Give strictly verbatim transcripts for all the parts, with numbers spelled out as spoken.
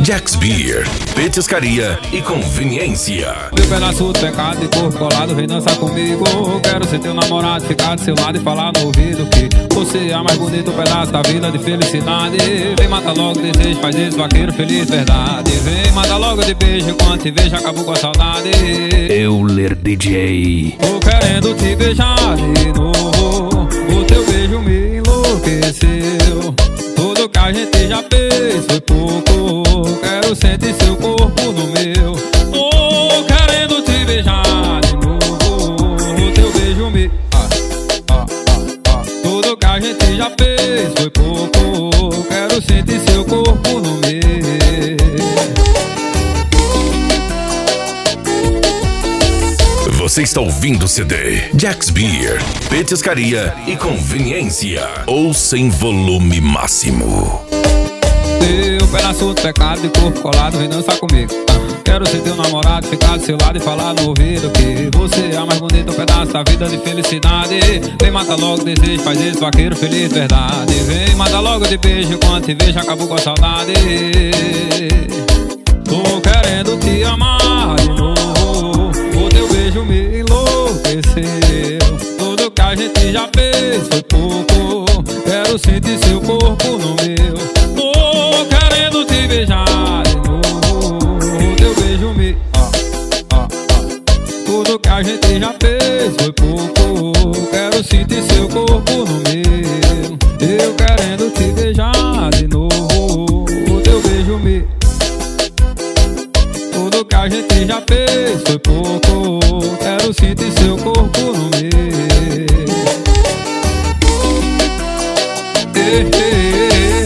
Jack's Beer, petiscaria e conveniência. Meu pedaço do pecado e corpo colado, vem dançar comigo. Quero ser teu namorado, ficar do seu lado e falar no ouvido que você é a mais bonito pedaço da vida de felicidade. Vem, mata logo o desejo, faz esse vaqueiro feliz, verdade. Vem, mata logo de beijo, quando te vejo acabou com a saudade. Euler D J. Tô querendo te beijar de novo, o teu beijo me enlouqueceu. Tudo que a gente já fez foi pouco, quero sentir seu corpo no meu. Tô querendo te beijar de novo, o teu beijo me... Ah, ah, ah, ah. Tudo que a gente já fez foi pouco, quero sentir seu corpo no meu. Você está ouvindo o C D Jack's Beer, petiscaria e conveniência, ou sem volume máximo. Teu pedaço do pecado e corpo colado, vem dançar comigo. Quero ser teu namorado, ficar do seu lado e falar no ouvido que você é a mais bonita pedaço da vida de felicidade. Vem, mata logo o desejo, faz esse vaqueiro feliz, verdade. Vem, mata logo de beijo, quando te vejo acabou com a saudade. Tô querendo te amar de novo, o teu beijo me enlouqueceu. Tudo que a gente já fez foi pouco, quero sentir seu corpo no meu. Tô querendo te beijar de novo, o teu beijo me... Ah, ah, ah. Tudo que a gente já fez foi pouco, quero sentir seu corpo no meu. Eu querendo te beijar de novo, o teu beijo me... Tudo que a gente já fez foi pouco, quero sentir seu corpo no meu. Ei, ei, ei,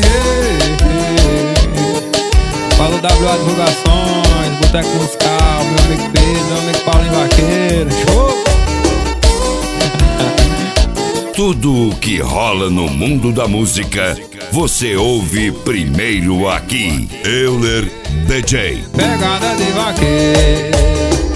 ei. Falo W A Divulgações, Boteco Musical, meu amigo Pedro, meu amigo Paulinho Vaqueiro. Show! Tudo o que rola no mundo da música, você ouve primeiro aqui. Euler D J. Pegada de vaqueiro.